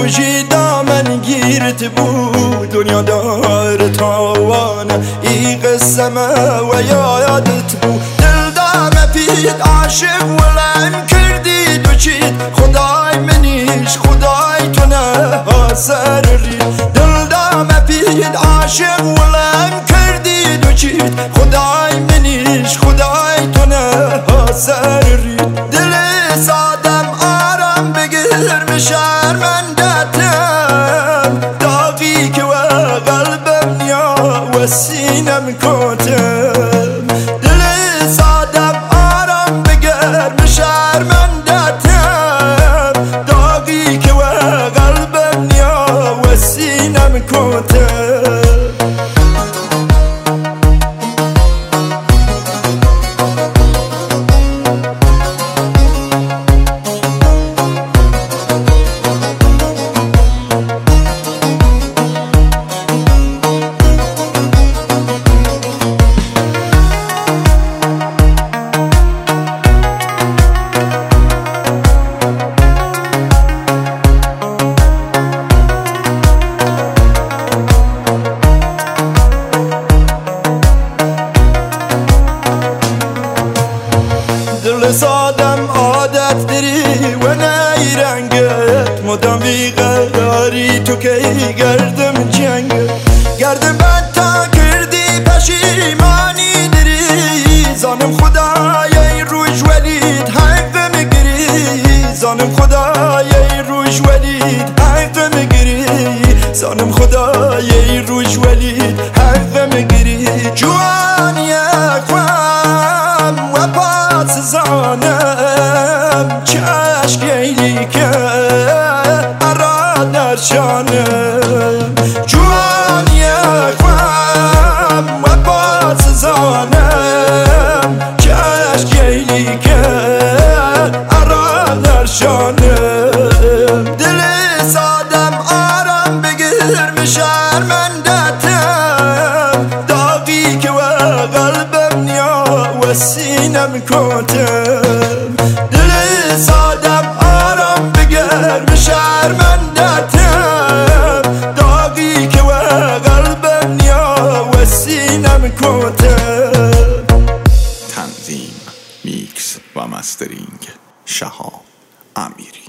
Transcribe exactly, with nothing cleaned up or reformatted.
روژی دامن گیرت بود دنیا دار تاوان ای قسمه و یادت بود دل دامه پید عاشق ولم کردی دو چید خدای منیش خدای تو نه حاضر رید دل دامه پید عاشق ولم کردی دو چید خدای منیش خدای تو نه حاضر رید دل سادم آرام بگیر شرمندتم داغی که و قلبم یا و سینم کتم دل سادم آرام بگیر شرمندتم داغی که و قلبم یا و سینم کتم دل سادم عادت داری و نی رنگت مدام بیقراری تو که گردم جنگت گردم بد تا کردی پشیمانی داری زانم خدای روش ولید حق میگیری زانم خدای روش ولید حق میگیری زانم خدای روش ولید حق میگیری جوان یک و پاس زانم چشک گیلی که اراد در شانم جوان یک و پاس زانم چشک گیلی که اراد در شانم دل سادم آرام بگیر شرمندتم داغی که و قلبم نیا و سینم کتم دل سادم آرام بگیر شرمندتم داغی که و قلبم نیا و سینم کتم. تنظیم، میکس و مسترینگ شهاب امیری.